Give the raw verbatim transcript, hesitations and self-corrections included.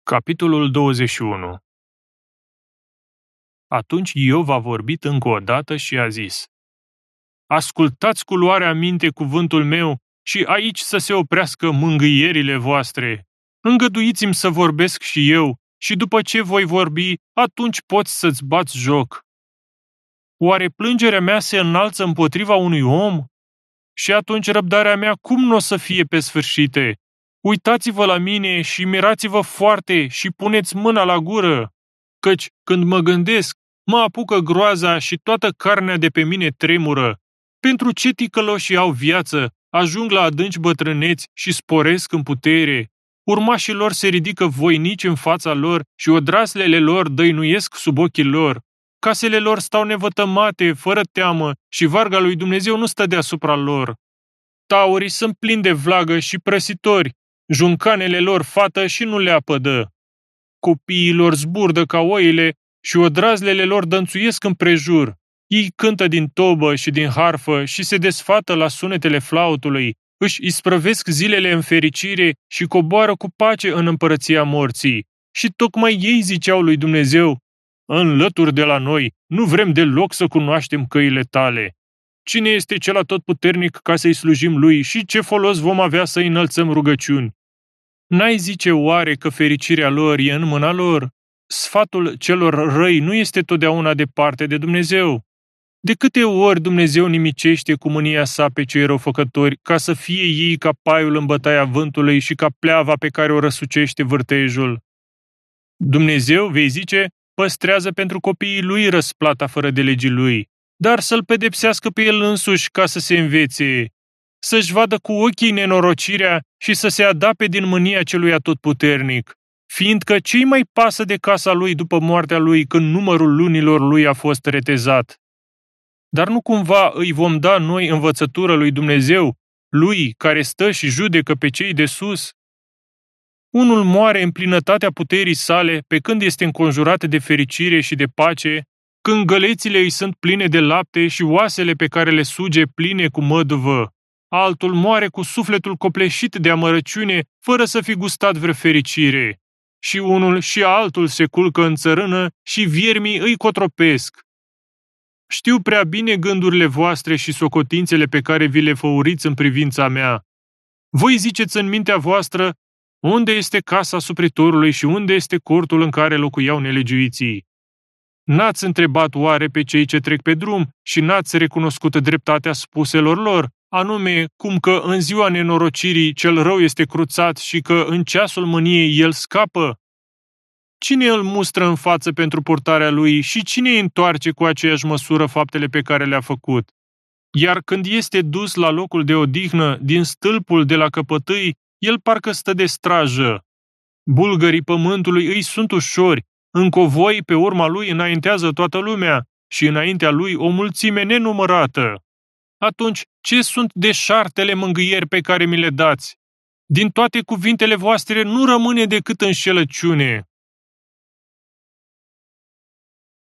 Capitolul douăzeci și unu. Atunci Iov a vorbit încă o dată și a zis: Ascultați cu luarea minte cuvântul meu și aici să se oprească mângâierile voastre. Îngăduiți-mi să vorbesc și eu și după ce voi vorbi, atunci poți să-ți bați joc. Oare plângerea mea se înalță împotriva unui om? Și atunci răbdarea mea cum nu o să fie pe sfârșite? Uitați-vă la mine și mirați-vă foarte și puneți mâna la gură, căci când mă gândesc, mă apucă groaza și toată carnea de pe mine tremură. Pentru ce ticăloșii au viață, ajung la adânci bătrâneți și sporesc în putere. Urmașii lor se ridică voinici în fața lor și odraslele lor dăinuiesc sub ochii lor. Casele lor stau nevătămate, fără teamă, și varga lui Dumnezeu nu stă deasupra lor. Taurii sunt plini de vlagă și prăsitori, juncanele lor fată și nu le apădă. Copiii lor zburdă ca oile și odrazlele lor dănțuiesc împrejur. Ei cântă din tobă și din harfă și se desfată la sunetele flautului, își isprăvesc zilele în fericire și coboară cu pace în împărăția morții. Și tocmai ei ziceau lui Dumnezeu: înlături de la noi, nu vrem deloc să cunoaștem căile tale. Cine este cel atotputernic ca să-i slujim lui și ce folos vom avea să înălțăm rugăciuni? N-ai zice oare că fericirea lor e în mâna lor? Sfatul celor răi nu este totdeauna departe de Dumnezeu. De câte ori Dumnezeu nimicește cu mânia sa pe cei răufăcători, ca să fie ei ca paiul în bătaia vântului și ca pleava pe care o răsucește vârtejul. Dumnezeu, vei zice, păstrează pentru copiii lui răsplata fără de legii lui, dar să-l pedepsească pe el însuși ca să se învețe, să-și vadă cu ochii nenorocirea și să se adape din mânia celui atotputernic, fiindcă ce-i mai pasă de casa lui după moartea lui când numărul lunilor lui a fost retezat? Dar nu cumva îi vom da noi învățătură lui Dumnezeu, lui care stă și judecă pe cei de sus? Unul moare în plinătatea puterii sale, pe când este înconjurat de fericire și de pace, când gălețile îi sunt pline de lapte și oasele pe care le suge pline cu măduvă. Altul moare cu sufletul copleșit de amărăciune, fără să fi gustat vreo fericire. Și unul și altul se culcă în țărână și viermii îi cotropesc. Știu prea bine gândurile voastre și socotințele pe care vi le făuriți în privința mea. Voi ziceți în mintea voastră: unde este casa supritorului și unde este cortul în care locuiau nelegiuiții? N-ați întrebat oare pe cei ce trec pe drum și n-ați recunoscut dreptatea spuselor lor, anume cum că în ziua nenorocirii cel rău este cruțat și că în ceasul mâniei el scapă? Cine îl mustră în față pentru purtarea lui și cine îi întoarce cu aceeași măsură faptele pe care le-a făcut? Iar când este dus la locul de odihnă, din stâlpul de la căpătâi, el parcă stă de strajă. Bulgării pământului îi sunt ușori, în covoi pe urma lui înaintează toată lumea și înaintea lui o mulțime nenumărată. Atunci, ce sunt deșartele mângâieri pe care mi le dați? Din toate cuvintele voastre nu rămâne decât înșelăciune.